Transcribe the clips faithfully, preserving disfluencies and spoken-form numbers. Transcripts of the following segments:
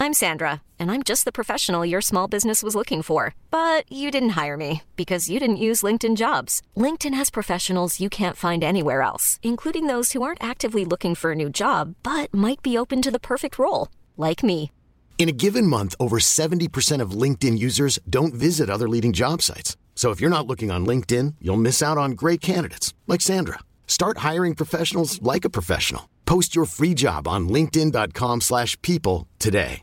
I'm Sandra, and I'm just the professional your small business was looking for. But you didn't hire me because you didn't use LinkedIn Jobs. LinkedIn has professionals you can't find anywhere else, including those who aren't actively looking for a new job, but might be open to the perfect role, like me. In a given month, over seventy percent of LinkedIn users don't visit other leading job sites. So if you're not looking on LinkedIn, you'll miss out on great candidates like Sandra. Start hiring professionals like a professional. Post your free job on linkedin.com slash people today.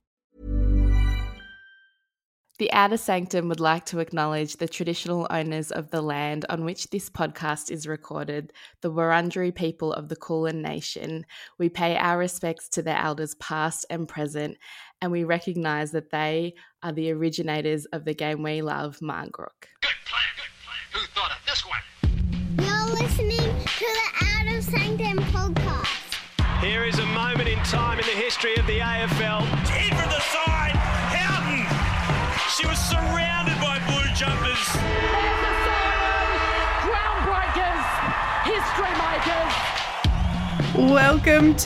The Outer Sanctum would like to acknowledge the traditional owners of the land on which this podcast is recorded, the Wurundjeri people of the Kulin Nation. We pay our respects to their elders past and present, and we recognise that they are the originators of the game we love, Marngrook. Good plan, good plan. Who thought of this one? You're listening to the Out of Sanctum podcast. Here is a moment in time in the history of the A F L. In from the side, Houghton. She was surrounded by blue jumpers. There's the siren! Groundbreakers! History makers! Welcome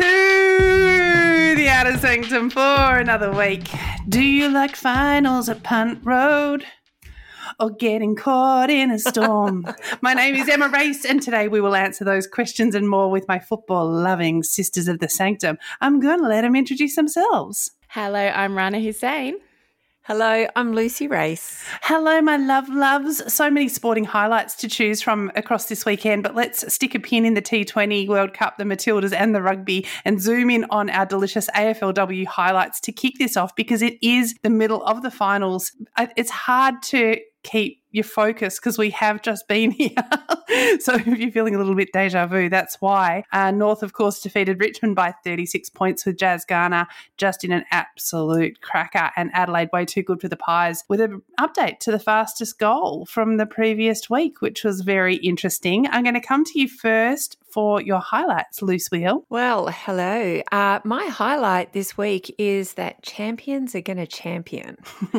to the Outer Sanctum for another week. Do you like finals at Punt Road? Or getting caught in a storm? My name is Emma Race, and today we will answer those questions and more with my football-loving sisters of the Sanctum. I'm going to let them introduce themselves. Hello, I'm Rana Hussein. Hello, I'm Lucy Race. Hello, my love loves. So many sporting highlights to choose from across this weekend, but let's stick a pin in the T twenty World Cup, the Matildas and the rugby, and zoom in on our delicious A F L W highlights to kick this off because it is the middle of the finals. It's hard to keep your focus because we have just been here. So if you're feeling a little bit deja vu, that's why. Uh, North, of course, defeated Richmond by thirty-six points with Jazz Garner just in an absolute cracker, and Adelaide way too good for the Pies with an update to the fastest goal from the previous week, which was very interesting. I'm going to come to you first for your highlights, Loose Wheel. Well, hello. Uh, my highlight this week is that champions are going to champion.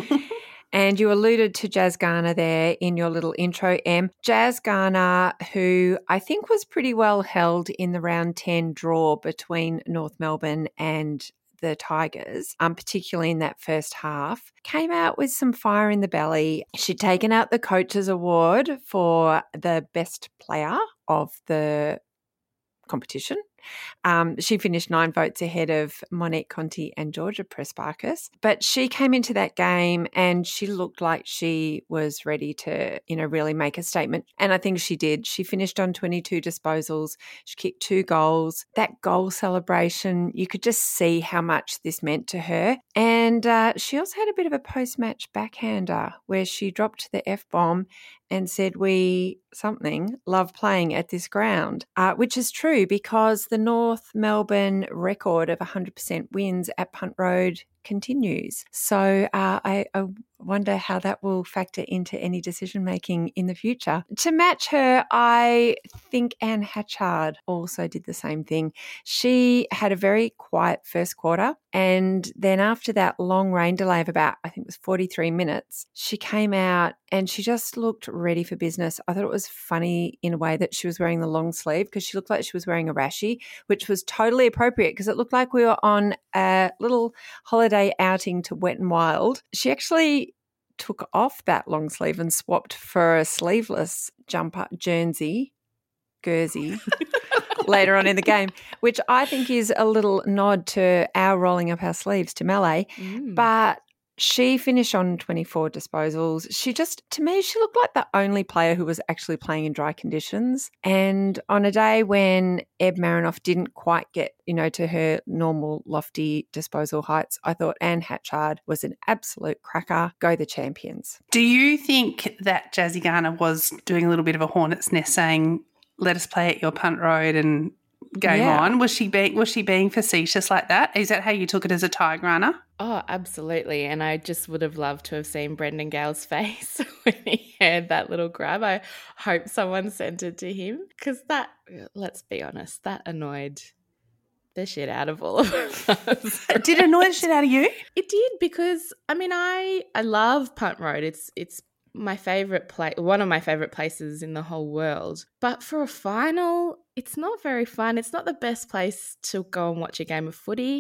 And you alluded to Jazz Garner there in your little intro, Em. Jazz Garner, who I think was pretty well held in the round ten draw between North Melbourne and the Tigers, um, particularly in that first half, came out with some fire in the belly. She'd taken out the Coaches Award for the best player of the competition. Um, she finished nine votes ahead of Monique Conti and Georgia Prespakis. But she came into that game and she looked like she was ready to, you know, really make a statement. And I think she did. She finished on twenty-two disposals. She kicked two goals. That goal celebration, you could just see how much this meant to her. And uh, she also had a bit of a post-match backhander where she dropped the F-bomb and said, we something love playing at this ground, uh, which is true because the North Melbourne record of one hundred percent wins at Punt Road continues. So uh, I, I wonder how that will factor into any decision-making in the future. To match her, I think Anne Hatchard also did the same thing. She had a very quiet first quarter, and then after that long rain delay of about, I think it was forty-three minutes, she came out and she just looked ready for business. I thought it was funny in a way that she was wearing the long sleeve because she looked like she was wearing a rashie, which was totally appropriate because it looked like we were on a little holiday outing to Wet and Wild. She actually took off that long sleeve and swapped for a sleeveless jumper, Guernsey, Guernsey, later on in the game, which I think is a little nod to our rolling up our sleeves to melee. Mm. But she finished on twenty-four disposals. She just, to me, she looked like the only player who was actually playing in dry conditions. And on a day when Eb Marinoff didn't quite get, you know, to her normal lofty disposal heights, I thought Anne Hatchard was an absolute cracker. Go the champions. Do you think that Jazzy Garner was doing a little bit of a hornet's nest saying, let us play at your Punt Road and game yeah. on? Was she being was she being facetious like that? Is that how you took it as a Tiger runner? Oh, absolutely. And I just would have loved to have seen Brendan Gale's face when he heard that little grab. I hope someone sent it to him because that, let's be honest, that annoyed the shit out of all of us. Did it annoy the shit out of you? It did because, I mean, I I love Punt Road. It's it's my favourite place, one of my favourite places in the whole world. But for a final, it's not very fun. It's not the best place to go and watch a game of footy.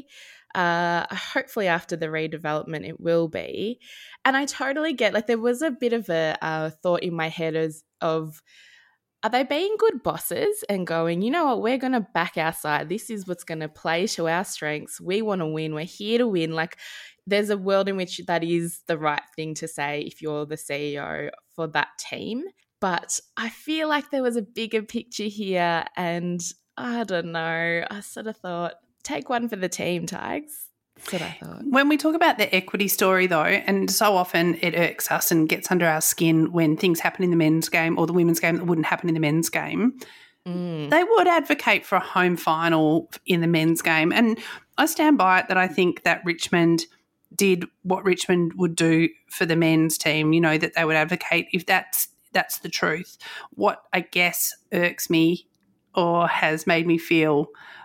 Uh, hopefully after the redevelopment it will be. And I totally get, like, there was a bit of a uh, thought in my head as, of, are they being good bosses and going, you know what, we're going to back our side. This is what's going to play to our strengths. We want to win. We're here to win. Like, there's a world in which that is the right thing to say if you're the C E O for that team. But I feel like there was a bigger picture here, and I don't know. I sort of thought, take one for the team, Tigers. That's what I thought. When we talk about the equity story, though, and so often it irks us and gets under our skin when things happen in the men's game or the women's game that wouldn't happen in the men's game, mm. they would advocate for a home final in the men's game. And I stand by it that I think that Richmond did what Richmond would do for the men's team, you know, that they would advocate if that's that's the truth. What I guess irks me or has made me feel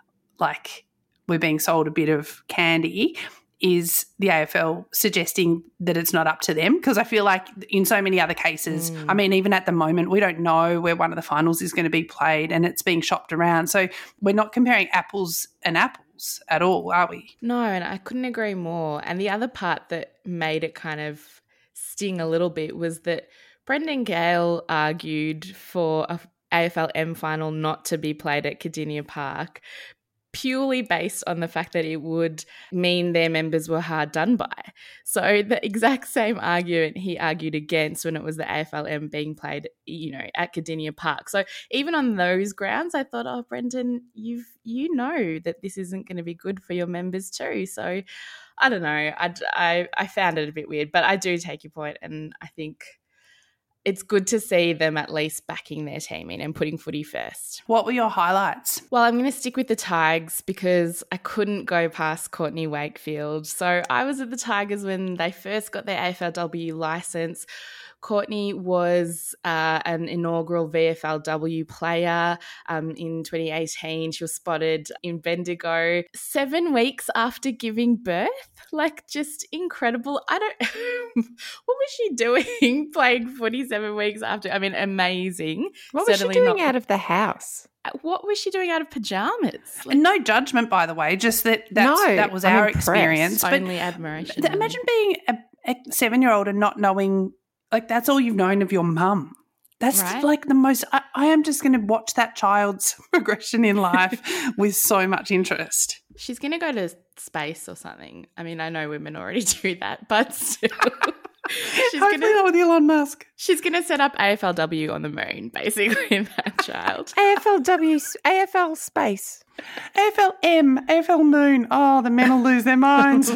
like we're being sold a bit of candy is the A F L suggesting that it's not up to them, because I feel like in so many other cases, mm. I mean, even at the moment, we don't know where one of the finals is going to be played and it's being shopped around. So we're not comparing apples and apples at all, are we? No, and I couldn't agree more. And the other part that made it kind of sting a little bit was that Brendan Gale argued for a A F L M final not to be played at Cardinia Park, purely based on the fact that it would mean their members were hard done by. So the exact same argument he argued against when it was the A F L M being played, you know, at Cardinia Park. So even on those grounds, I thought, oh, Brendan, you've you know that this isn't going to be good for your members too. So I don't know. I, I, I found it a bit weird, but I do take your point, and I think it's good to see them at least backing their team in and putting footy first. What were your highlights? Well, I'm going to stick with the Tigers because I couldn't go past Courtney Wakefield. So I was at the Tigers when they first got their A F L W licence. Courtney was uh, an inaugural V F L W player um, in twenty eighteen. She was spotted in Bendigo seven weeks after giving birth. Like, just incredible. I don't – what was she doing playing footy seven weeks after? I mean, amazing. What was Certainly she doing not, out of the house? What was she doing out of pajamas? Like, and no judgment, by the way, just that that's, no, that was I'm our impressed. experience. But only admiration. Th- imagine being a, a seven-year-old and not knowing – like, that's all you've known of your mum. That's right? Like the most I, I am just going to watch that child's progression in life with so much interest. She's going to go to space or something. I mean, I know women already do that, but still. She's Hopefully gonna, not with Elon Musk. She's going to set up A F L W on the moon, basically, in that child. A F L W, A F L space. A F L M, A F L moon. Oh, the men will lose their minds.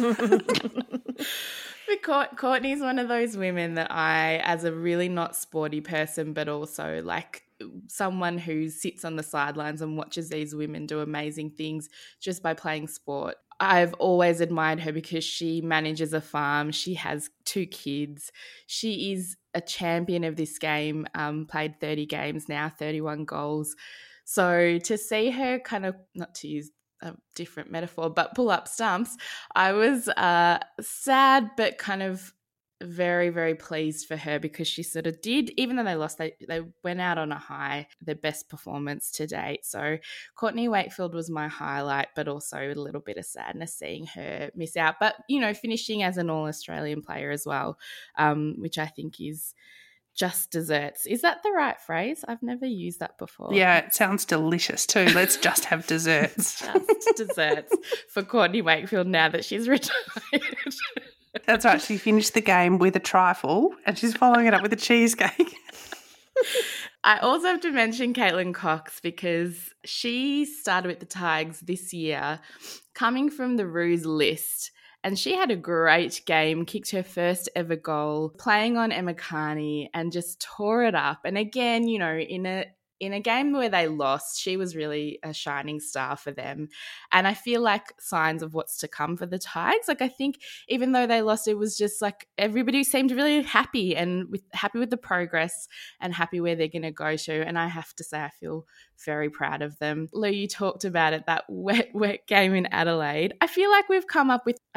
But Courtney's one of those women that I, as a really not sporty person, but also like someone who sits on the sidelines and watches these women do amazing things just by playing sport. I've always admired her because she manages a farm. She has two kids. She is a champion of this game, um, played thirty games now, thirty-one goals. So to see her kind of, not to use a different metaphor, but pull up stumps, I was uh, sad but kind of very, very pleased for her because she sort of did, even though they lost, they, they went out on a high, their best performance to date. So Courtney Wakefield was my highlight, but also a little bit of sadness seeing her miss out. But, you know, finishing as an All-Australian player as well, um, which I think is just desserts. Is that the right phrase? I've never used that before. Yeah, it sounds delicious too. Let's just have desserts. Just desserts for Courtney Wakefield now that she's retired. That's right. She finished the game with a trifle and she's following it up with a cheesecake. I also have to mention Caitlin Cox because she started with the Tigers this year coming from the Roos list. And she had a great game, kicked her first ever goal, playing on Emma Carney and just tore it up. And again, you know, in a in a game where they lost, she was really a shining star for them. And I feel like signs of what's to come for the Tigers. Like, I think even though they lost, it was just like everybody seemed really happy and with, happy with the progress and happy where they're going to go to. And I have to say, I feel very proud of them. Lou, you talked about it, that wet, wet game in Adelaide. I feel like we've come up with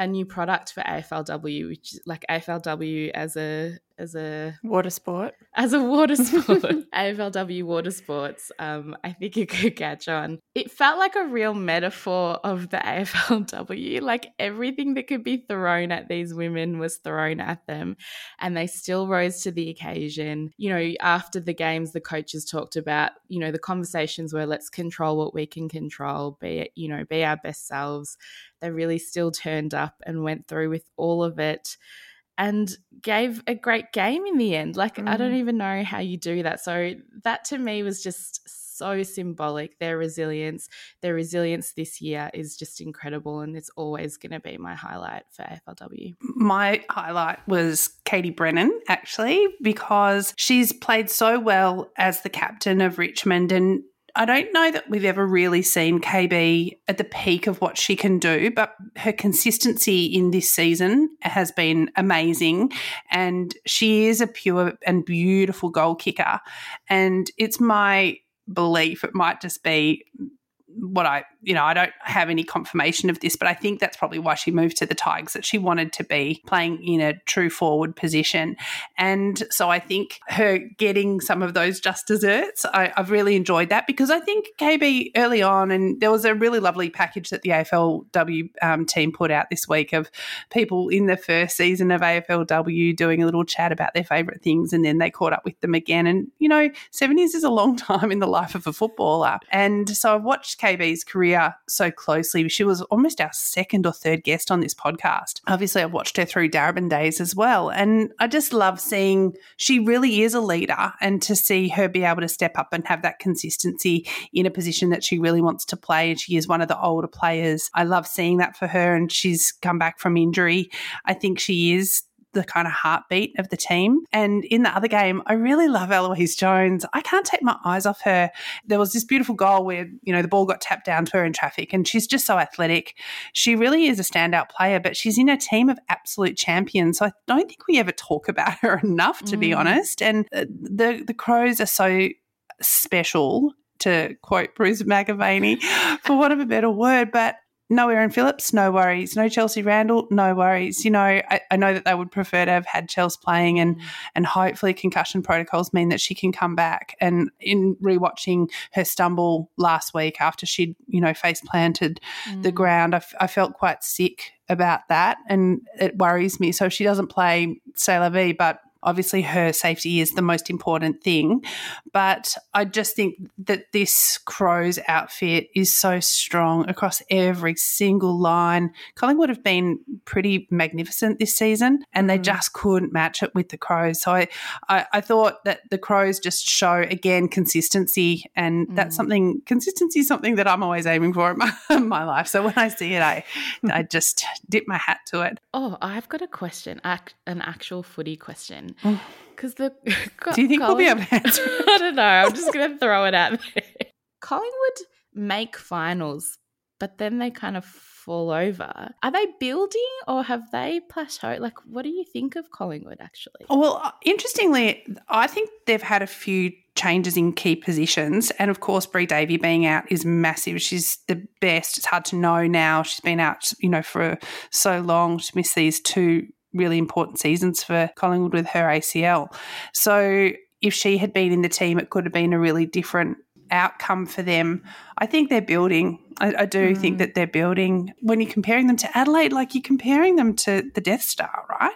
a new product for A F L W, which is like A F L W as a as a water sport. As a water sport, A F L W water sports, um, I think it could catch on. It felt like a real metaphor of the A F L W. Like everything that could be thrown at these women was thrown at them, and they still rose to the occasion. You know, after the games, the coaches talked about, you know, the conversations were let's control what we can control, be it, you know, be our best selves. They really still turned up and went through with all of it and gave a great game in the end. Like, mm. I don't even know how you do that. So that to me was just so symbolic. Their resilience, their resilience this year is just incredible, and it's always going to be my highlight for A F L W. My highlight was Katie Brennan, actually, because she's played so well as the captain of Richmond, and I don't know that we've ever really seen K B at the peak of what she can do, but her consistency in this season has been amazing, and she is a pure and beautiful goal kicker, and it's my belief it might just be what I, you know, I don't have any confirmation of this, but I think that's probably why she moved to the Tigers, that she wanted to be playing in a true forward position. And so I think her getting some of those just desserts, I, I've really enjoyed that, because I think K B early on, and there was a really lovely package that the A F L W um, team put out this week of people in the first season of A F L W doing a little chat about their favourite things, and then they caught up with them again. And, you know, seven years is a long time in the life of a footballer. And so I've watched K B's career so closely. She was almost our second or third guest on this podcast. Obviously, I've watched her through Darebin days as well, and I just love seeing she really is a leader, and to see her be able to step up and have that consistency in a position that she really wants to play, and she is one of the older players. I love seeing that for her, and she's come back from injury. I think she is the kind of heartbeat of the team. And in the other game, I really love Eloise Jones. I can't take my eyes off her. There was this beautiful goal where, you know, the ball got tapped down to her in traffic, and she's just so athletic. She really is a standout player, but she's in a team of absolute champions. So I don't think we ever talk about her enough, to mm. be honest. And the the Crows are so special, to quote Bruce McAvaney, for want of a better word, but no Erin Phillips, no worries. No Chelsea Randall, no worries. You know, I, I know that they would prefer to have had Chelsea playing, and and hopefully concussion protocols mean that she can come back. And in rewatching her stumble last week after she'd, you know, face planted mm. the ground, I, f- I felt quite sick about that, and it worries me. So if she doesn't play, c'est la vie, but obviously her safety is the most important thing. But I just think that this Crows outfit is so strong across every single line. Collingwood have been pretty magnificent this season, and they just couldn't match it with the Crows. So I, I, I thought that the Crows just show, again, consistency, and mm. that's something, consistency is something that I'm always aiming for in my, in my life. So when I see it, I, I just dip my hat to it. Oh, I've got a question, an actual footy question. Because the do you think Colling- we'll be able to answer? I don't know. I'm just going to throw it out there. Collingwood make finals, but then they kind of fall over. Are they building, or have they plateaued? Like, what do you think of Collingwood, actually? Well, interestingly, I think they've had a few changes in key positions, and of course Brie Davey being out is massive. She's the best. It's hard to know now. She's been out, you know, for so long. She missed these two really important seasons for Collingwood with her A C L. So if she had been in the team, it could have been a really different outcome for them. I think they're building. I, I do mm. think that they're building. When you're comparing them to Adelaide, like you're comparing them to the Death Star, right?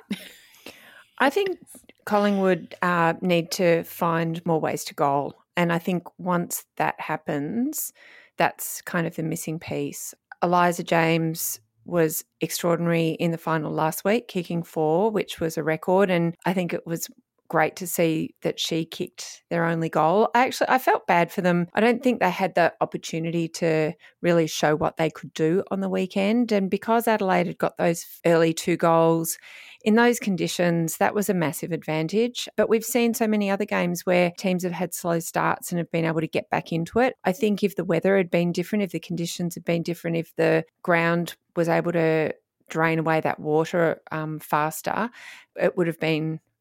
I think Collingwood uh, need to find more ways to goal. And I think once that happens, that's kind of the missing piece. Eliza James was extraordinary in the final last week, kicking four, which was a record. And I think it was great to see that she kicked their only goal. Actually, I felt bad for them. I don't think they had the opportunity to really show what they could do on the weekend. And because Adelaide had got those early two goals, in those conditions, that was a massive advantage. But we've seen so many other games where teams have had slow starts and have been able to get back into it. I think if the weather had been different, if the conditions had been different, if the ground was able to drain away that water um, faster, it would have been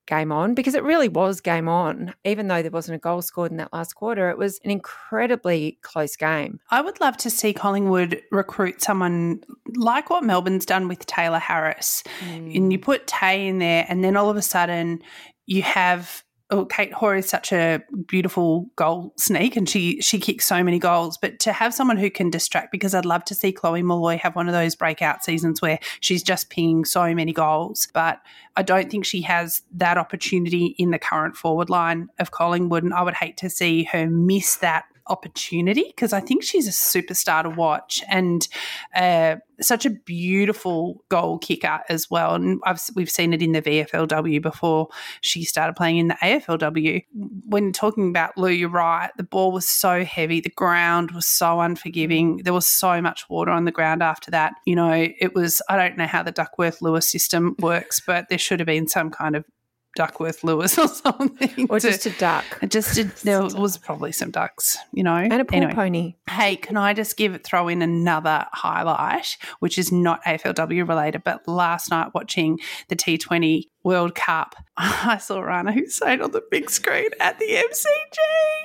game on, because it really was game on. Even though there wasn't a goal scored in that last quarter, it was an incredibly close game. I would love to see Collingwood recruit someone like what Melbourne's done with Taylor Harris. Mm. And you put Tay in there and then all of a sudden you have oh, Kate Hoare is such a beautiful goal sneak and she she kicks so many goals, but to have someone who can distract, because I'd love to see Chloe Molloy have one of those breakout seasons where she's just pinging so many goals, but I don't think she has that opportunity in the current forward line of Collingwood, and I would hate to see her miss that opportunity because I think she's a superstar to watch and uh, such a beautiful goal kicker as well. And I've, we've seen it in the V F L W before she started playing in the A F L W. When talking about Lou, you're right. The ball was so heavy. The ground was so unforgiving. There was so much water on the ground after that. You know, it was, I don't know how the Duckworth-Lewis system works, but there should have been some kind of Duckworth-Lewis or something. Or to, just a duck. Just a, there was probably some ducks, you know. And a pool anyway, pony. Hey, can I just give throw in another highlight, which is not A F L W related, but last night watching the T twenty World Cup, I saw Rana Hussein on the big screen at the M C G.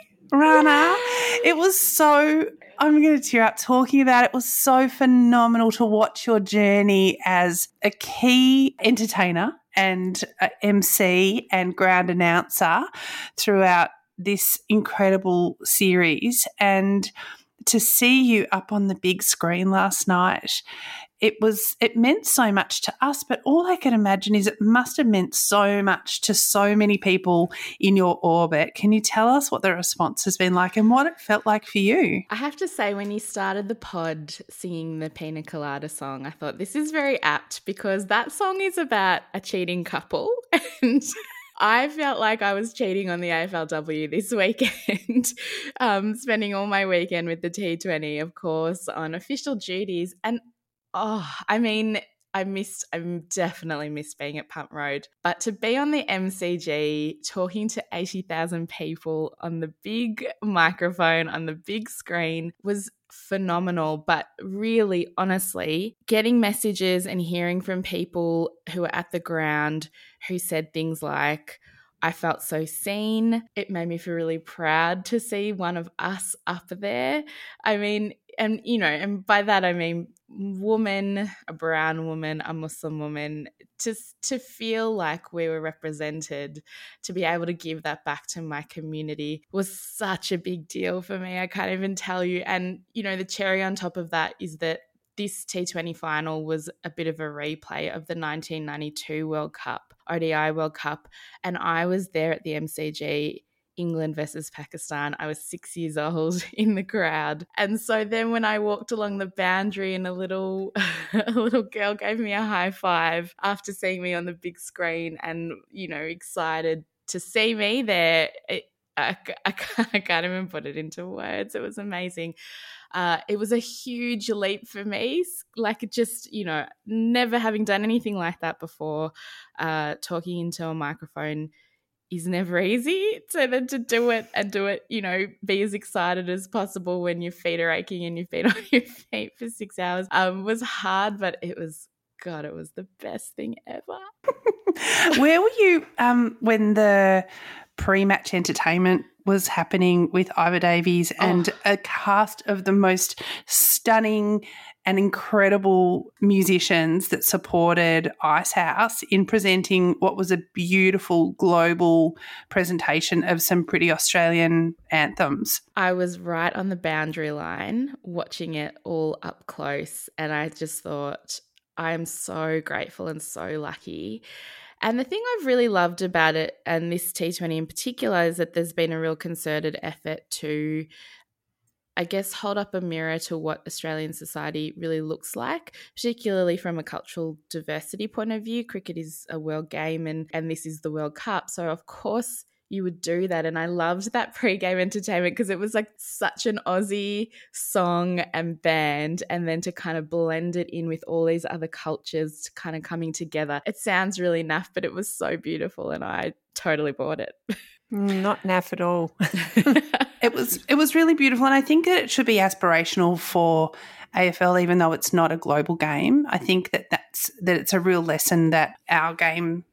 Rana, it was so, I'm going to tear up talking about it. It was so phenomenal to watch your journey as a key entertainer and uh, M C and ground announcer throughout this incredible series, and to see you up on the big screen last night, it was it meant so much to us, but all I can imagine is it must have meant so much to so many people in your orbit. Can you tell us what the response has been like and what it felt like for you? I have to say, when you started the pod singing the Pina Colada song, I thought this is very apt because that song is about a cheating couple and I felt like I was cheating on the A F L W this weekend, um, spending all my weekend with the T twenty, of course, on official duties. And, oh, I mean, I missed, I definitely missed being at Punt Road. But to be on the M C G talking to eighty thousand people on the big microphone, on the big screen was phenomenal. But really, honestly, getting messages and hearing from people who were at the ground who said things like, I felt so seen. It made me feel really proud to see one of us up there. I mean, and, you know, and by that I mean woman, a brown woman, a Muslim woman, just to feel like we were represented, to be able to give that back to my community was such a big deal for me. I can't even tell you. And, you know, the cherry on top of that is that this T twenty final was a bit of a replay of the nineteen ninety-two World Cup, O D I World Cup, and I was there at the M C G, England versus Pakistan. I was six years old in the crowd. And so then when I walked along the boundary and a little a little girl gave me a high five after seeing me on the big screen and, you know, excited to see me there, it, I, I, I can't even put it into words. It was amazing. Uh, it was a huge leap for me, like just, you know, never having done anything like that before. Uh, talking into a microphone is never easy. So then to do it and do it, you know, be as excited as possible when your feet are aching and you've been on your feet for six hours um, was hard, but it was, God, it was the best thing ever. Where were you um, when the pre-match entertainment was happening with Iva Davies and oh. a cast of the most stunning and incredible musicians that supported Icehouse in presenting what was a beautiful global presentation of some pretty Australian anthems? I was right on the boundary line watching it all up close, and I just thought, I am so grateful and so lucky. And the thing I've really loved about it, and this T twenty in particular, is that there's been a real concerted effort to, I guess, hold up a mirror to what Australian society really looks like, particularly from a cultural diversity point of view. Cricket is a world game and, and this is the World Cup. So, of course, you would do that. And I loved that pre-game entertainment because it was like such an Aussie song and band, and then to kind of blend it in with all these other cultures kind of coming together. It sounds really naff, but it was so beautiful and I totally bought it. Not naff at all. It was it was really beautiful, and I think that it should be aspirational for A F L, even though it's not a global game. I think that that's that it's a real lesson that our game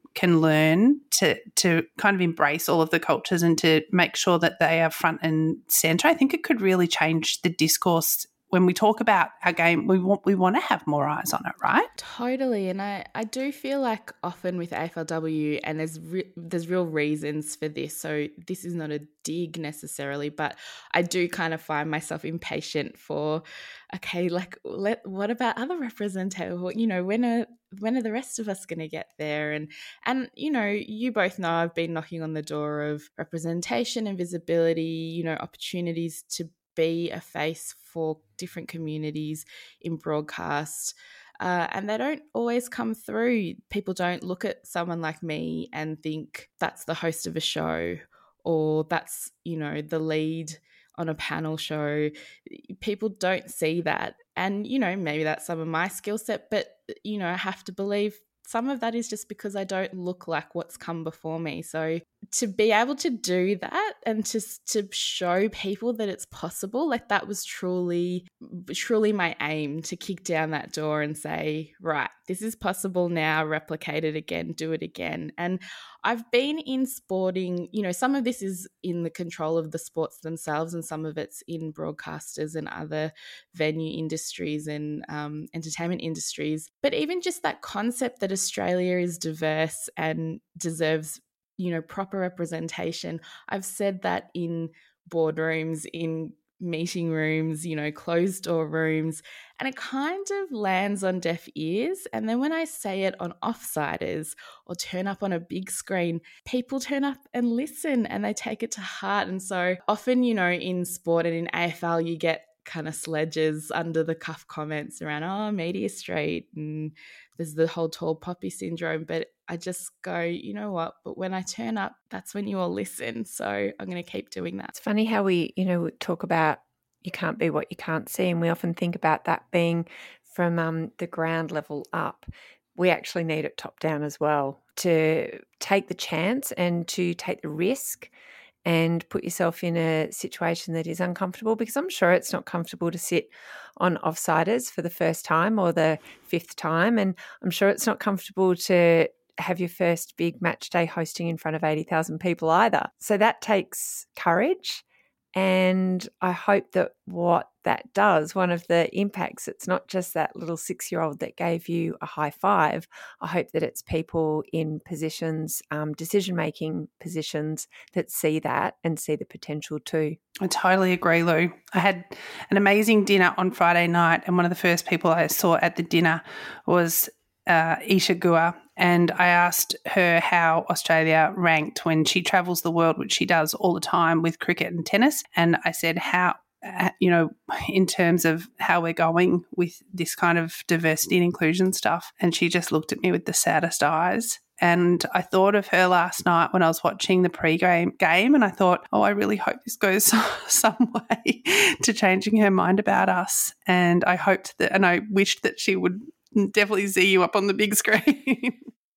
can learn to to kind of embrace all of the cultures and to make sure that they are front and centre, I think it could really change the discourse. When we talk about our game, we want we want to have more eyes on it, right? Totally, and I, I do feel like often with A F L W, and there's re- there's real reasons for this, so this is not a dig necessarily, but I do kind of find myself impatient for, okay, like let what about other representation? You know, when are when are the rest of us going to get there? And and you know, you both know I've been knocking on the door of representation and visibility, you know, opportunities to be a face for different communities in broadcast, uh, and they don't always come through. People don't look at someone like me and think that's the host of a show, or that's, you know, the lead on a panel show. People don't see that, and you know, maybe that's some of my skill set, but you know, I have to believe some of that is just because I don't look like what's come before me. So to be able to do that and to to show people that it's possible, like that was truly, truly my aim, to kick down that door and say, right, this is possible now, replicate it again, do it again. And I've been in sporting, you know, some of this is in the control of the sports themselves, and some of it's in broadcasters and other venue industries and um, entertainment industries. But even just that concept that Australia is diverse and deserves, you know, proper representation. I've said that in boardrooms, in meeting rooms, you know, closed door rooms, and it kind of lands on deaf ears. And then when I say it on Offsiders or turn up on a big screen, people turn up and listen and they take it to heart. And so often, you know, in sport and in A F L, you get kind of sledges under the cuff comments around, oh, Media Street, and there's the whole tall poppy syndrome. But I just go, you know what, but when I turn up, that's when you all listen. So I'm going to keep doing that. It's funny how we, you know, talk about you can't be what you can't see, and we often think about that being from um, the ground level up. We actually need it top down as well, to take the chance and to take the risk and put yourself in a situation that is uncomfortable, because I'm sure it's not comfortable to sit on Offsiders for the first time or the fifth time, and I'm sure it's not comfortable to have your first big match day hosting in front of eighty thousand people either. So that takes courage, and I hope that what that does, one of the impacts, it's not just that little six-year-old that gave you a high five. I hope that it's people in positions, um, decision-making positions, that see that and see the potential too. I totally agree, Lou. I had an amazing dinner on Friday night, and one of the first people I saw at the dinner was uh, Isha Guha, and I asked her how Australia ranked when she travels the world, which she does all the time with cricket and tennis. And I said, how, you know, in terms of how we're going with this kind of diversity and inclusion stuff. And she just looked at me with the saddest eyes. And I thought of her last night when I was watching the pre-game game, and I thought, oh, I really hope this goes some way to changing her mind about us. And I hoped that, and I wished that she would definitely see you up on the big screen.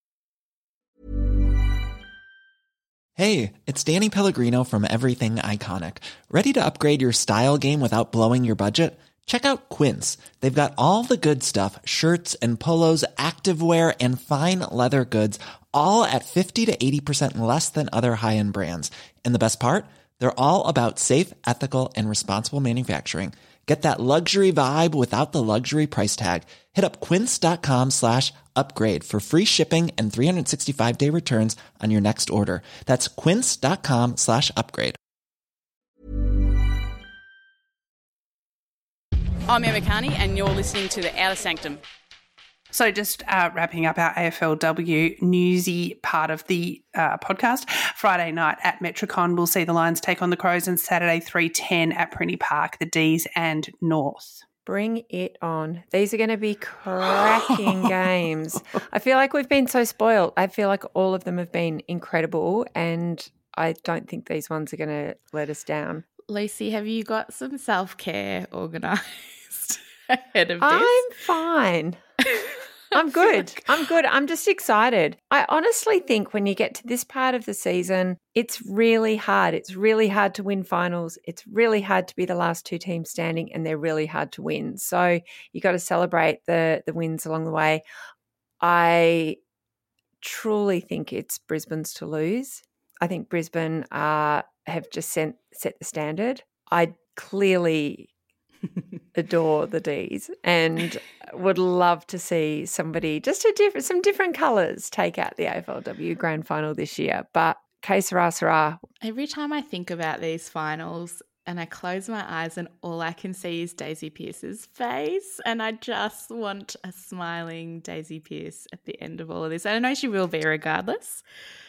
Hey, it's Danny Pellegrino from Everything Iconic. Ready to upgrade your style game without blowing your budget? Check out Quince. They've got all the good stuff, shirts and polos, activewear, and fine leather goods, all at fifty to eighty percent less than other high-end brands. And the best part? They're all about safe, ethical, and responsible manufacturing. Get that luxury vibe without the luxury price tag. Hit up quince.com slash upgrade for free shipping and three sixty-five day returns on your next order. That's quince.com slash upgrade. I'm Emma Carney, and you're listening to The Outer Sanctum. So just uh, wrapping up our A F L W newsy part of the uh, podcast, Friday night at Metricon, we'll see the Lions take on the Crows, and Saturday three ten at Prinny Park, the D's and North. Bring it on. These are going to be cracking games. I feel like we've been so spoiled. I feel like all of them have been incredible, and I don't think these ones are going to let us down. Lucy, have you got some self-care organised ahead of this? I'm fine. I'm good. Like... I'm good. I'm just excited. I honestly think when you get to this part of the season, it's really hard. It's really hard to win finals. It's really hard to be the last two teams standing, and they're really hard to win. So you got to celebrate the the wins along the way. I truly think it's Brisbane's to lose. I think Brisbane uh, have just sent, set the standard. I clearly adore the D's and would love to see somebody, just a different, some different colours, take out the A F L W Grand Final this year. But que sera, sera. Every time I think about these finals and I close my eyes and all I can see is Daisy Pearce's face, and I just want a smiling Daisy Pearce at the end of all of this. And I know she will be regardless,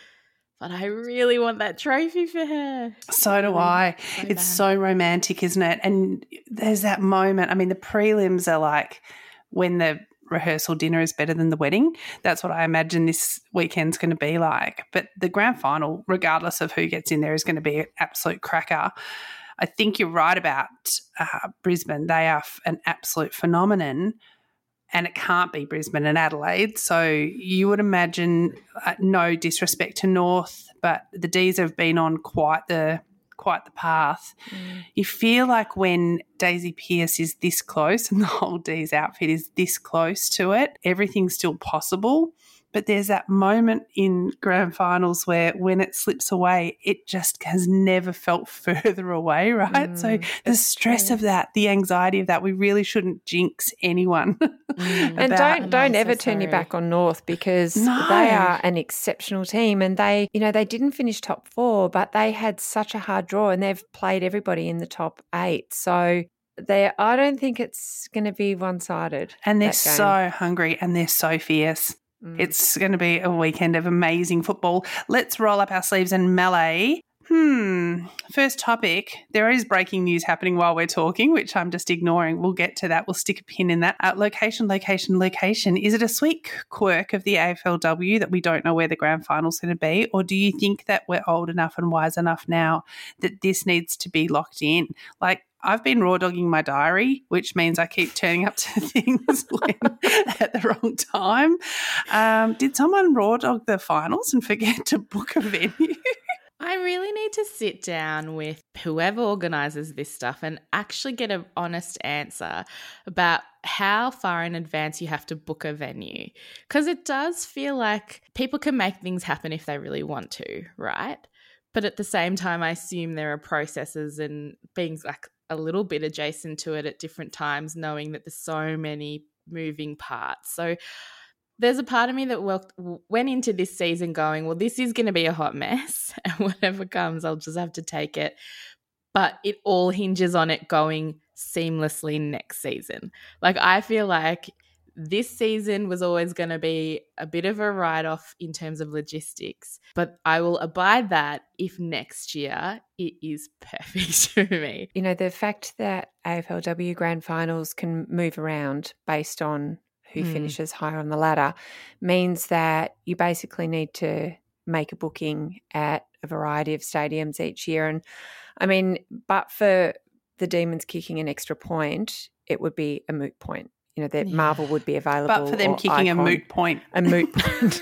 but I really want that trophy for her. So do I. So it's bad. so romantic, isn't it? And there's that moment. I mean, the prelims are like when the rehearsal dinner is better than the wedding. That's what I imagine this weekend's going to be like. But the grand final, regardless of who gets in there, is going to be an absolute cracker. I think you're right about uh, Brisbane. They are f- an absolute phenomenon, and it can't be Brisbane and Adelaide. So you would imagine, uh, no disrespect to North, but the D's have been on quite the quite the path. Mm. You feel like when Daisy Pearce is this close and the whole D's outfit is this close to it, everything's still possible. But there's that moment in grand finals where when it slips away, it just has never felt further away, right? Mm, so the stress true. of that, the anxiety of that, we really shouldn't jinx anyone. Mm. And don't don't ever so turn your back on North, because no. they are an exceptional team, and they, you know, they didn't finish top four, but they had such a hard draw and they've played everybody in the top eight. So they, I don't think it's going to be one-sided. And they're so hungry and they're so fierce. It's going to be a weekend of amazing football. Let's roll up our sleeves and melee. Hmm. First topic. There is breaking news happening while we're talking, which I'm just ignoring. We'll get to that. We'll stick a pin in that. Uh, location, location, location. Is it a sweet quirk of the A F L W that we don't know where the grand final's going to be, or do you think that we're old enough and wise enough now that this needs to be locked in? Like, I've been raw dogging my diary, which means I keep turning up to things when, at the wrong time. Um, did someone raw dog the finals and forget to book a venue? I really need to sit down with whoever organises this stuff and actually get an honest answer about how far in advance you have to book a venue. Because it does feel like people can make things happen if they really want to, right? But at the same time, I assume there are processes and things like a little bit adjacent to it at different times, knowing that there's so many moving parts. So there's a part of me that went into this season going, well, this is going to be a hot mess, and whatever comes, I'll just have to take it. But it all hinges on it going seamlessly next season. Like, I feel like this season was always going to be a bit of a write-off in terms of logistics, but I will abide that if next year it is perfect for me. You know, the fact that A F L W grand finals can move around based on who mm. finishes higher on the ladder means that you basically need to make a booking at a variety of stadiums each year. And I mean, but for the Demons kicking an extra point, it would be a moot point. You know, that yeah. Marvel would be available. But for them kicking Icon, a moot point. A moot point.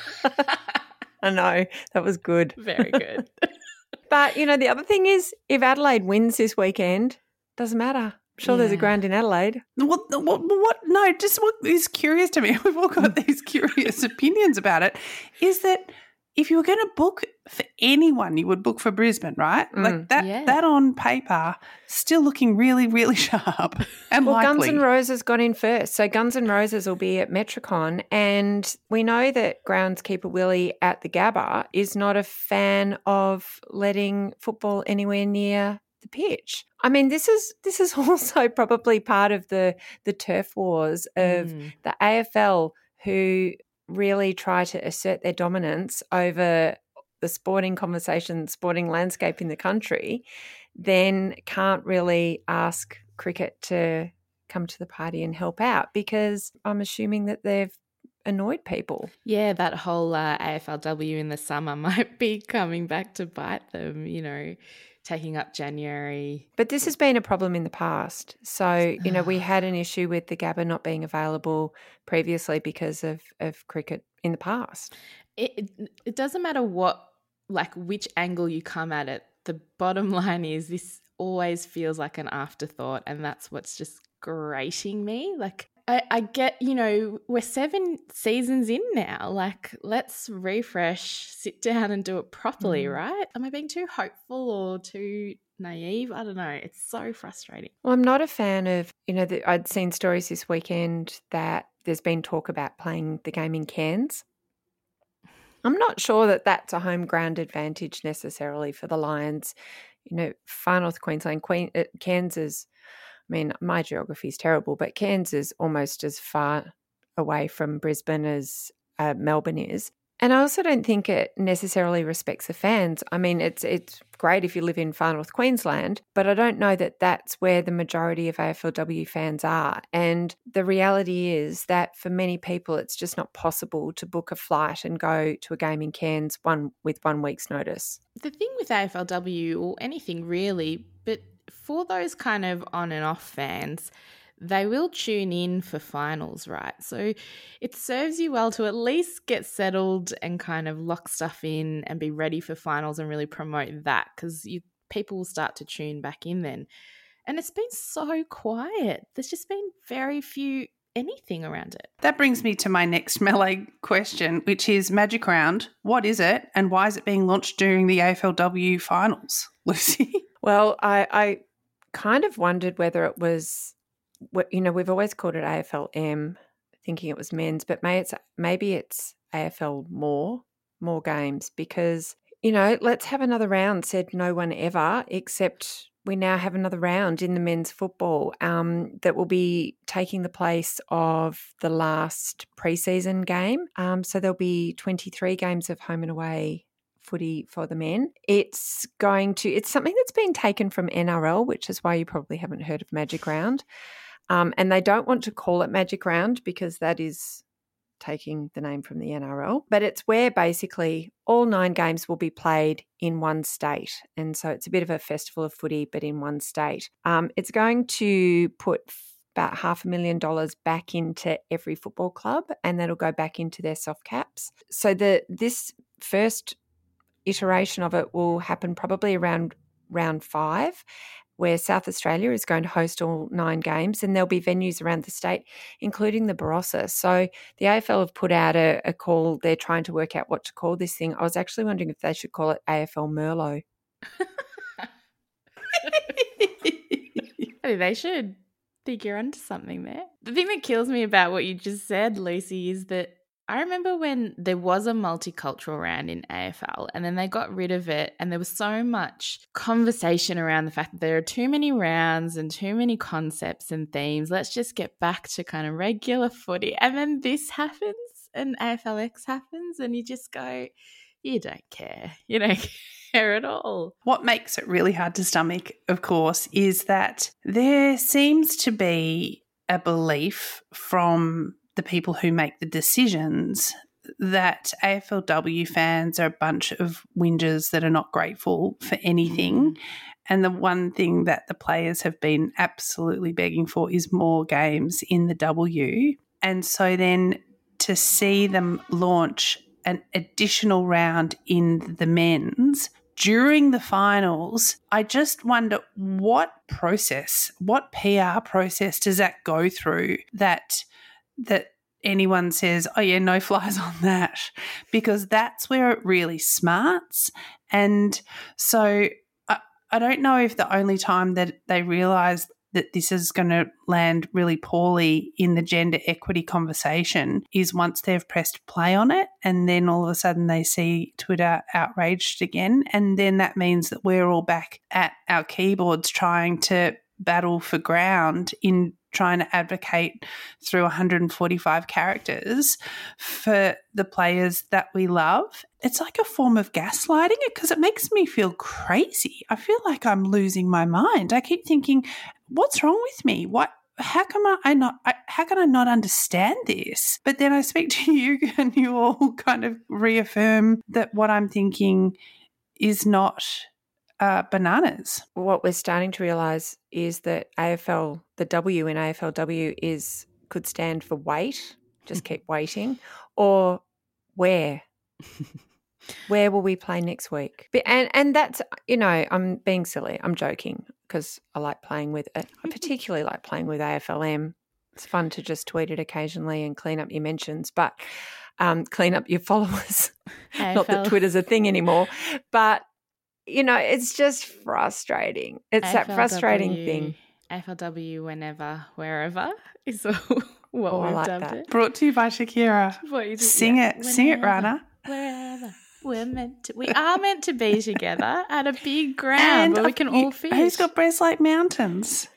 I know, that was good. Very good. But, you know, the other thing is, if Adelaide wins this weekend, doesn't matter. I'm sure yeah. there's a grand in Adelaide. What, what, what? No, just what is curious to me, we've all got these curious opinions about it, is that if you were going to book for anyone, you would book for Brisbane, right? Mm, like that yeah. that on paper, still looking really, really sharp and well, likely. Guns N' Roses got in first. So Guns N' Roses will be at Metricon, and we know that groundskeeper Willie at the Gabba is not a fan of letting football anywhere near the pitch. I mean, this is this is also probably part of the, the turf wars of mm. the A F L, who really try to assert their dominance over the sporting conversation, sporting landscape in the country, then can't really ask cricket to come to the party and help out, because I'm assuming that they've annoyed people. Yeah, that whole uh, A F L W in the summer might be coming back to bite them, you know, taking up January. But this has been a problem in the past. So, you know, we had an issue with the Gabba not being available previously because of, of cricket in the past. It, it it doesn't matter what, like which angle you come at it. The bottom line is this always feels like an afterthought, and that's what's just grating me. Like, I, I get, you know, we're seven seasons in now. Like, let's refresh, sit down and do it properly, Mm. right? Am I being too hopeful or too naive? I don't know. It's so frustrating. Well, I'm not a fan of, you know, the, I'd seen stories this weekend that there's been talk about playing the game in Cairns. I'm not sure that that's a home ground advantage necessarily for the Lions. You know, far north Queensland, Queen, uh, Cairns is, I mean, my geography is terrible, but Cairns is almost as far away from Brisbane as uh, Melbourne is. And I also don't think it necessarily respects the fans. I mean, it's it's great if you live in far north Queensland, but I don't know that that's where the majority of A F L W fans are. And the reality is that for many people, it's just not possible to book a flight and go to a game in Cairns one with one week's notice. The thing with A F L W, or anything really, but for those kind of on and off fans, they will tune in for finals, right? So it serves you well to at least get settled and kind of lock stuff in and be ready for finals and really promote that, because you people will start to tune back in then. And it's been so quiet. There's just been very few anything around it. That brings me to my next melee question, which is Magic Round. What is it and why is it being launched during the A F L W finals, Lucy? Well, I, I kind of wondered whether it was, you know, we've always called it A F L M, thinking it was men's, but may it's, maybe it's A F L more, more games, because, you know, let's have another round, said no one ever, except we now have another round in the men's football um, that will be taking the place of the last preseason game. Um, so there'll be twenty-three games of home and away footy for the men. It's going to, it's something that's been taken from N R L, which is why you probably haven't heard of Magic Round. Um, and they don't want to call it Magic Round because that is taking the name from the N R L. But it's where basically all nine games will be played in one state. And so it's a bit of a festival of footy, but in one state. Um, it's going to put about half a million dollars back into every football club, and that'll go back into their soft caps. So the this first iteration of it will happen probably around round five, where South Australia is going to host all nine games, and there'll be venues around the state, including the Barossa. So the A F L have put out a, a call. They're trying to work out what to call this thing. I was actually wondering if they should call it A F L Merlot. I think they should. I think you're onto something there. The thing that kills me about what you just said, Lucy, is that I remember when there was a multicultural round in A F L and then they got rid of it, and there was so much conversation around the fact that there are too many rounds and too many concepts and themes. Let's just get back to kind of regular footy. And then this happens and A F L X happens and you just go, you don't care. You don't care at all. What makes it really hard to stomach, of course, is that there seems to be a belief from the people who make the decisions that A F L W fans are a bunch of whingers that are not grateful for anything. Mm. And the one thing that the players have been absolutely begging for is more games in the W. And so then to see them launch an additional round in the men's during the finals, I just wonder what process, what P R process does that go through that that anyone says, oh, yeah, no flies on that, because that's where it really smarts. And so I, I don't know if the only time that they realise that this is going to land really poorly in the gender equity conversation is once they've pressed play on it and then all of a sudden they see Twitter outraged again, and then that means that we're all back at our keyboards trying to battle for ground in trying to advocate through one hundred forty-five characters for the players that we love. It's like a form of gaslighting because it makes me feel crazy. I feel like I'm losing my mind. I keep thinking, what's wrong with me? What? How come I not? I, how can I not understand this? But then I speak to you and you all kind of reaffirm that what I'm thinking is not Uh, bananas. What we're starting to realise is that A F L, the W in A F L W is could stand for wait, just keep waiting, or where? Where will we play next week? And and that's, you know, I'm being silly. I'm joking because I like playing with it. I particularly like playing with A F L M. It's fun to just tweet it occasionally and clean up your mentions, but um, clean up your followers. Not that Twitter's a thing anymore, but, you know, it's just frustrating. It's A F L W, that frustrating thing. A F L W whenever, wherever is what Oh, I we've like dubbed that. it. Brought to you by Shakira. What you do- Sing yeah. it. Sing it, Whenever, Rana. Wherever. We're meant to, we are meant to be together at a big ground where we can all fish. Who's got breasts like mountains?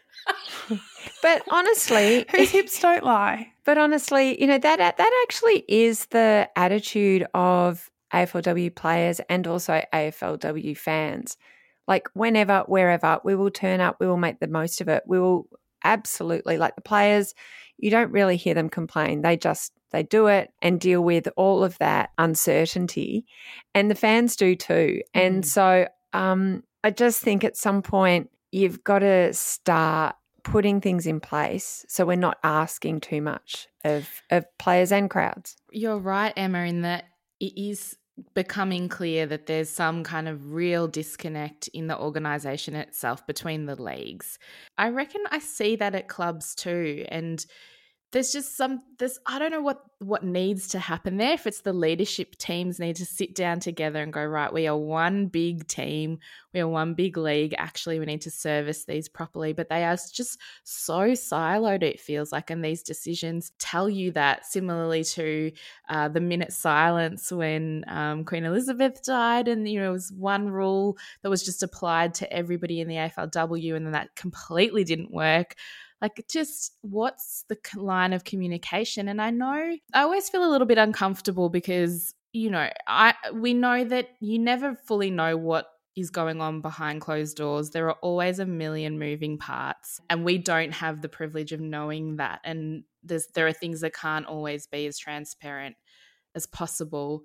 But honestly, Whose hips don't lie? But honestly, you know, that that actually is the attitude of A F L W players and also A F L W fans. Like whenever, wherever, we will turn up, we will make the most of it. We will absolutely, like the players, you don't really hear them complain. They just, they do it and deal with all of that uncertainty. And the fans do too. Mm. And so um, I just think at some point you've got to start putting things in place so we're not asking too much of, of players and crowds. You're right, Emma, in that it is becoming clear that there's some kind of real disconnect in the organisation itself between the leagues. I reckon I see that at clubs too, and there's just some this I don't know what what needs to happen there. If it's the leadership teams need to sit down together and go, right, we are one big team, we are one big league, actually we need to service these properly, but they are just so siloed, it feels like, and these decisions tell you that. Similarly to uh, the minute silence when um, Queen Elizabeth died, and you know it was one rule that was just applied to everybody in the A F L W, and then that completely didn't work. Like, just what's the line of communication? And I know I always feel a little bit uncomfortable because, you know, I we know that you never fully know what is going on behind closed doors. There are always a million moving parts, and we don't have the privilege of knowing that. And there's there are things that can't always be as transparent as possible.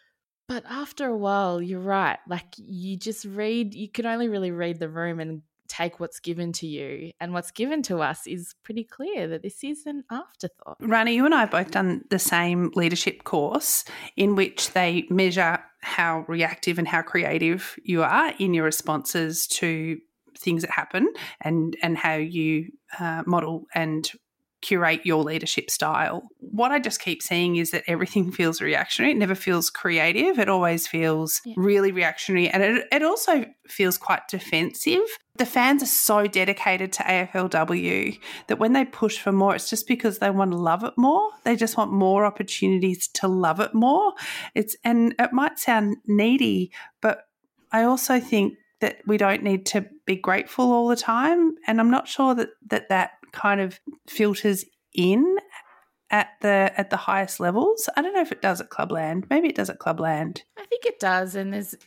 But after a while, you're right. Like, you just read, you can only really read the room and take what's given to you, and what's given to us is pretty clear that this is an afterthought. Rana, you and I have both done the same leadership course in which they measure how reactive and how creative you are in your responses to things that happen, and and how you uh, model and curate your leadership style. What I just keep seeing is that everything feels reactionary. It never feels creative. It always feels yeah. really reactionary, and it, it also feels quite defensive. The fans are so dedicated to A F L W that when they push for more, it's just because they want to love it more. They just want more opportunities to love it more. It's and it might sound needy, but I also think that we don't need to be grateful all the time, and I'm not sure that that, that kind of filters in at the at the highest levels. I don't know if it does at Clubland. Maybe it does at Clubland. I think it does, and there's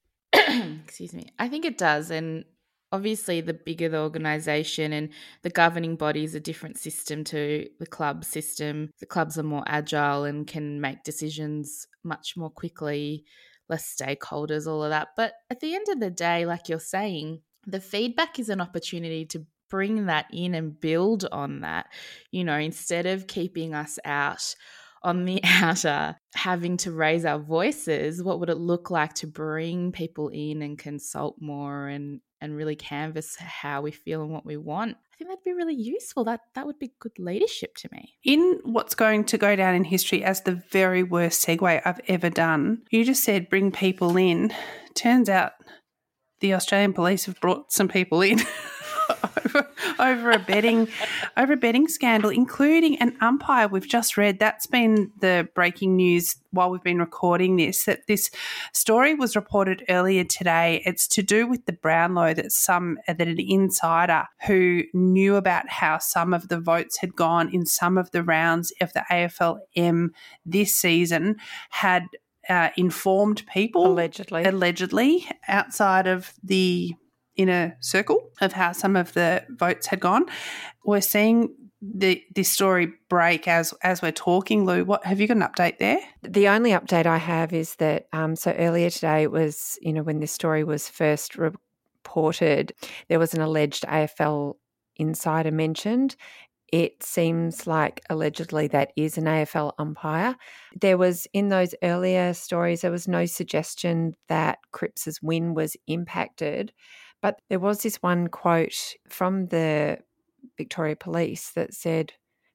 excuse me. I think it does, and obviously the bigger the organisation and the governing body is a different system to the club system. The clubs are more agile and can make decisions much more quickly, less stakeholders, all of that. But at the end of the day, like you're saying, the feedback is an opportunity to bring that in and build on that, you know, instead of keeping us out on the outer, having to raise our voices. What would it look like to bring people in and consult more and and really canvas how we feel and what we want? I think that'd be really useful. That that would be good leadership to me. In what's going to go down in history as the very worst segue I've ever done, you just said bring people in. Turns out the Australian Police have brought some people in over, over a betting over a betting scandal, including an umpire. We've just read, that's been the breaking news while we've been recording this, that this story was reported earlier today. It's to do with the Brownlow, that some that an insider who knew about how some of the votes had gone in some of the rounds of the A F L M this season had uh, informed people allegedly allegedly outside of the inner circle of how some of the votes had gone. We're seeing the this story break as as we're talking. Lou, what have you got an update there? The only update I have is that um, so earlier today it was, you know, when this story was first reported, there was an alleged A F L insider mentioned. It seems like allegedly that is an A F L umpire. There was, in those earlier stories, there was no suggestion that Cripps's win was impacted. But there was this one quote from the Victoria Police that said,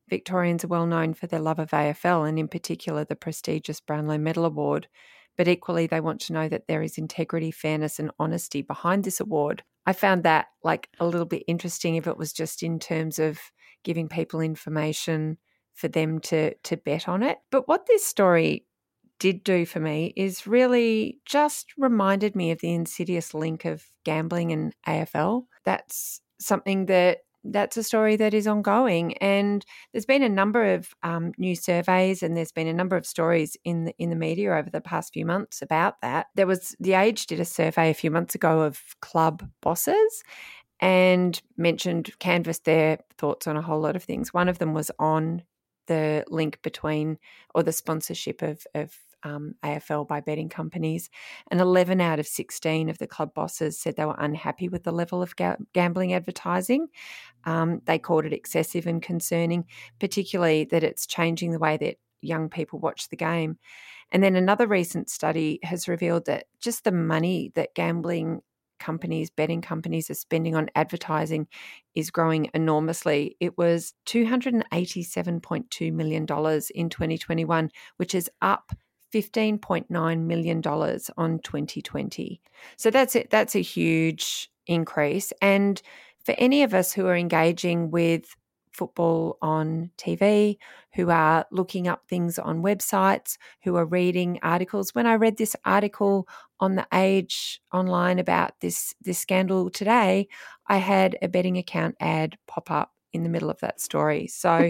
Victorians are well known for their love of A F L and in particular the prestigious Brownlow Medal Award, but equally they want to know that there is integrity, fairness and honesty behind this award. I found that like a little bit interesting if it was just in terms of giving people information for them to to bet on it. But what this story did do for me is really just reminded me of the insidious link of gambling and A F L. That's something that that's a story that is ongoing, and there's been a number of um, new surveys and there's been a number of stories in the, in the media over the past few months about that. There was The Age did a survey a few months ago of club bosses and mentioned, canvassed their thoughts on a whole lot of things. One of them was on the link between or the sponsorship of, of um, A F L by betting companies, and eleven out of sixteen of the club bosses said they were unhappy with the level of ga- gambling advertising. Um, they called it excessive and concerning, particularly that it's changing the way that young people watch the game. And then another recent study has revealed that just the money that gambling companies, betting companies are spending on advertising is growing enormously. It was two hundred eighty-seven point two million dollars in twenty twenty-one, which is up fifteen point nine million dollars on twenty twenty. So that's it. That's a huge increase. And for any of us who are engaging with football on T V, who are looking up things on websites, who are reading articles. When I read this article on The Age online about this, this scandal today, I had a betting account ad pop up in the middle of that story. So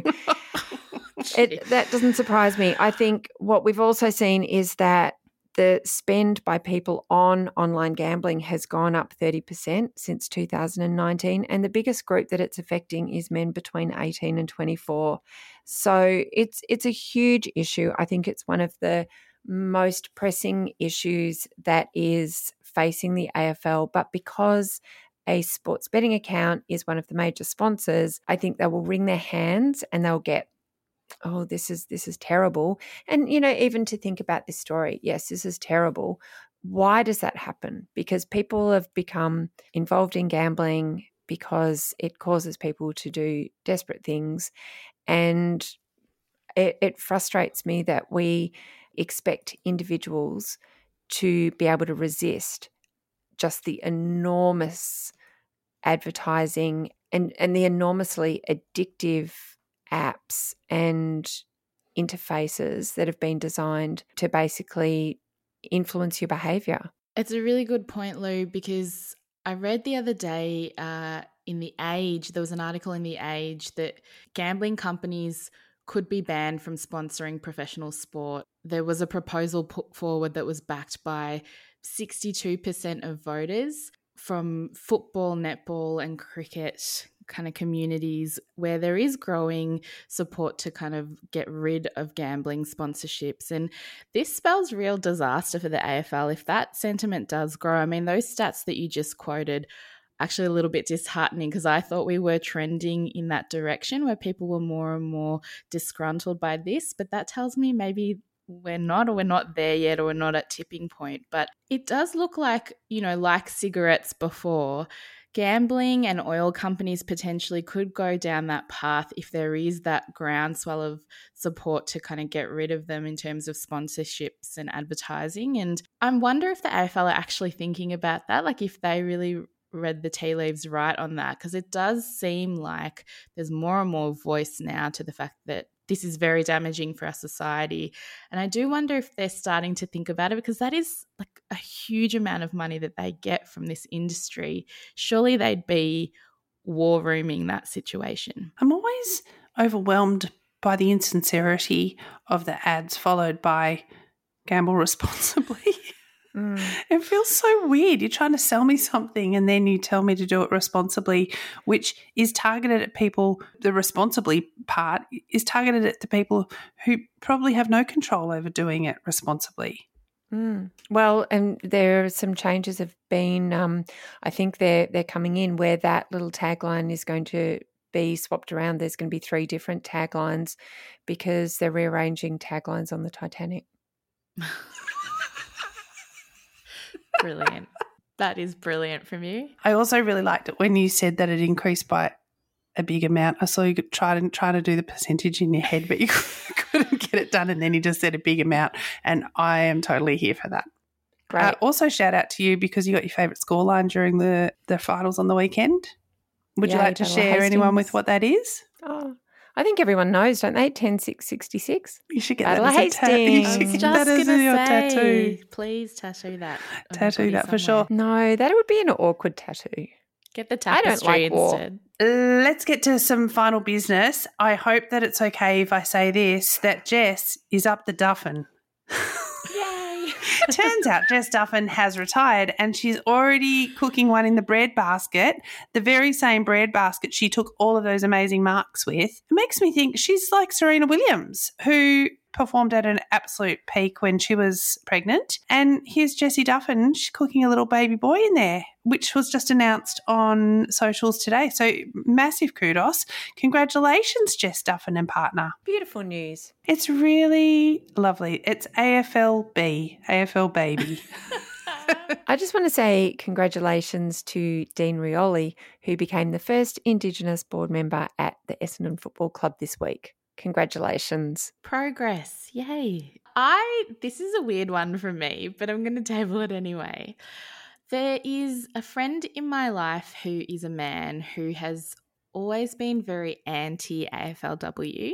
it, that doesn't surprise me. I think what we've also seen is that the spend by people on online gambling has gone up thirty percent since two thousand nineteen, and the biggest group that it's affecting is men between eighteen and twenty-four. So it's it's a huge issue. I think it's one of the most pressing issues that is facing the A F L, but because a sports betting account is one of the major sponsors, I think they will wring their hands and they'll get, oh, this is this is terrible. And, you know, even to think about this story, yes, this is terrible. Why does that happen? Because people have become involved in gambling because it causes people to do desperate things. And it, it frustrates me that we expect individuals to be able to resist just the enormous advertising and, and the enormously addictive apps and interfaces that have been designed to basically influence your behaviour. It's a really good point, Lou, because I read the other day uh, in The Age, there was an article in The Age that gambling companies could be banned from sponsoring professional sport. There was a proposal put forward that was backed by sixty-two percent of voters from football, netball and cricket kind of communities where there is growing support to kind of get rid of gambling sponsorships. And this spells real disaster for the A F L if that sentiment does grow. I mean, those stats that you just quoted actually a little bit disheartening because I thought we were trending in that direction where people were more and more disgruntled by this, but that tells me maybe we're not, or we're not there yet, or we're not at tipping point. But it does look like, you know, like cigarettes before, gambling and oil companies potentially could go down that path if there is that groundswell of support to kind of get rid of them in terms of sponsorships and advertising. And I wonder if the A F L are actually thinking about that, like if they really read the tea leaves right on that, because it does seem like there's more and more voice now to the fact that this is very damaging for our society. And I do wonder if they're starting to think about it, because that is like a huge amount of money that they get from this industry. Surely they'd be war rooming that situation. I'm always overwhelmed by the insincerity of the ads followed by gamble responsibly. Mm. It feels so weird. You're trying to sell me something and then you tell me to do it responsibly, which is targeted at people. The responsibly part is targeted at the people who probably have no control over doing it responsibly. Mm. Well, and there are some changes have been, um, I think they're, they're coming in where that little tagline is going to be swapped around. There's going to be three different taglines because they're rearranging taglines on the Titanic. Brilliant. That is brilliant from you. I also really liked it when you said that it increased by a big amount. I saw you try to, try to do the percentage in your head, but you couldn't get it done, and then you just said a big amount, and I am totally here for that. Great. Uh, also, shout out to you because you got your favourite scoreline during the, the finals on the weekend. Would Yeah, you like to Adela share Hastings. anyone with what that is? Oh, I think everyone knows, don't they? ten six sixty-six. You should get Adela that as a ta- you Hastings. should I was get just that as going to your say, tattoo. please tattoo that. on Tattoo your body that for somewhere. sure. No, that would be an awkward tattoo. Get the I don't tapestry like war. instead. Let's get to some final business. I hope that it's okay if I say this, that Jess is up the duffin. Yay! Turns out Jess Duffin has retired and she's already cooking one in the bread basket, the very same bread basket she took all of those amazing marks with. It makes me think she's like Serena Williams, who performed at an absolute peak when she was pregnant. And here's Jessie Duffin, she's cooking a little baby boy in there, which was just announced on socials today. So massive kudos. Congratulations, Jess Duffin and partner. Beautiful news. It's really lovely. It's A F L B, A F L baby. I just want to say congratulations to Dean Rioli, who became the first Indigenous board member at the Essendon Football Club this week. Congratulations. Progress. Yay. I this is a weird one from me, but I'm going to table it anyway. There is a friend in my life who is a man who has always been very anti-A F L W,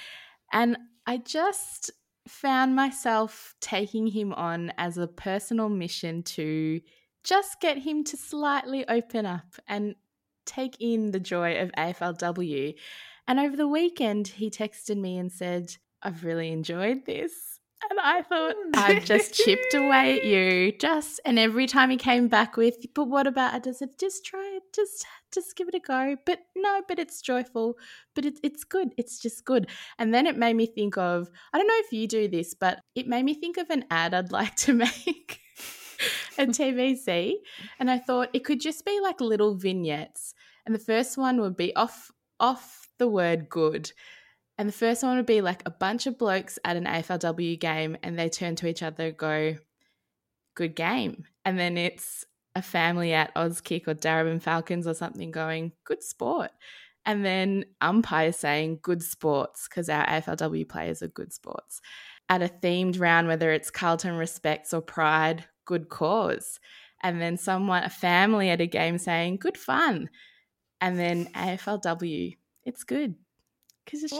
and I just found myself taking him on as a personal mission to just get him to slightly open up and take in the joy of A F L W. And over the weekend, he texted me and said, I've really enjoyed this. And I thought, I've just chipped away at you. Just, and every time he came back with, but what about, I just said, just try it, just, just give it a go. But no, but it's joyful, but it, it's good. It's just good. And then it made me think of, I don't know if you do this, but it made me think of an ad I'd like to make at T V C. And I thought it could just be like little vignettes. And the first one would be off, off, the word good, and the first one would be like a bunch of blokes at an A F L W game and they turn to each other and go, good game, and then it's a family at Auskick or Darebin Falcons or something going, good sport, and then umpires saying good sports because our A F L W players are good sports. At a themed round, whether it's Carlton Respects or Pride, good cause, and then someone, a family at a game saying good fun, and then A F L W, it's good because it's just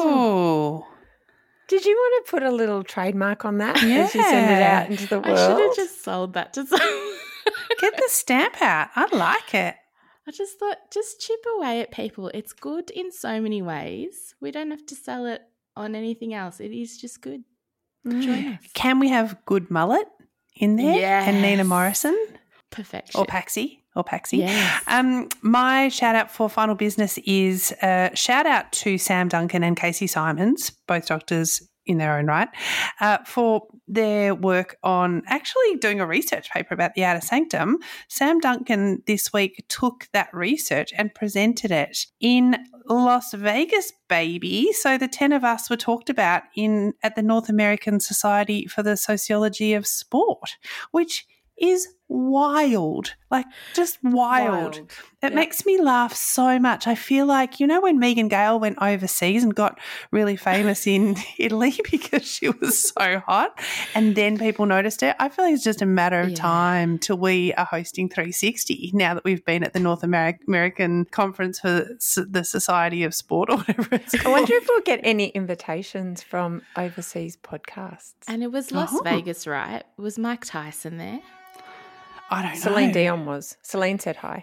Ooh. good. Did you want to put a little trademark on that Yeah. as you send it out into the world? I should have just sold that to someone. Get the stamp out. I like it. I just thought, just chip away at people. It's good in so many ways. We don't have to sell it on anything else. It is just good. Join us. Can we have good mullet in there? Yes. And Nina Morrison? Perfection. Or Paxi? Or Paxi. Yes. Um, my shout out for final business is uh, shout out to Sam Duncan and Casey Simons, both doctors in their own right, uh, for their work on actually doing a research paper about the Outer Sanctum. Sam Duncan this week took that research and presented it in Las Vegas, baby. So the ten of us were talked about in at the North American Society for the Sociology of Sport, which is wild, like just wild. wild. It yep. makes me laugh so much. I feel like, you know, when Megan Gale went overseas and got really famous in Italy because she was so hot and then people noticed her, I feel like it's just a matter of yeah. time till we are hosting three sixty now that we've been at the North Ameri- American Conference for the Society of Sport or whatever it's called. I wonder if we'll get any invitations from overseas podcasts. And it was Las oh. Vegas, right? Was Mike Tyson there? I don't know. Celine Dion was. Celine said hi.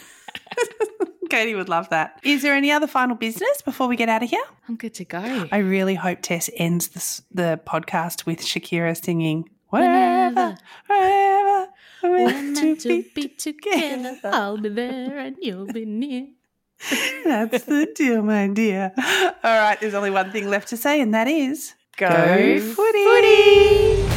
Katie would love that. Is there any other final business before we get out of here? I'm good to go. I really hope Tess ends this, the podcast with Shakira singing, wherever, wherever, we're meant to, to be, be together. together. I'll be there and you'll be near. That's the deal, my dear. All right, there's only one thing left to say, and that is go, go footy. footy.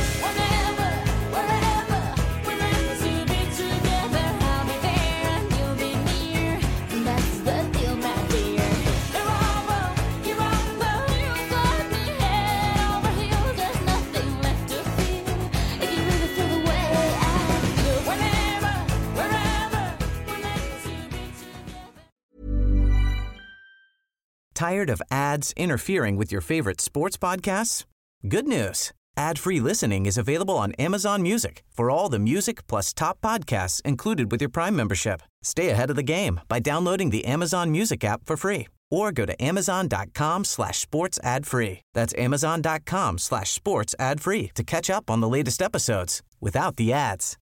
Tired of ads interfering with your favorite sports podcasts? Good news. Ad-free listening is available on Amazon Music for all the music plus top podcasts included with your Prime membership. Stay ahead of the game by downloading the Amazon Music app for free or go to amazon.com slash sports ad free. That's amazon.com slash sports ad free to catch up on the latest episodes without the ads.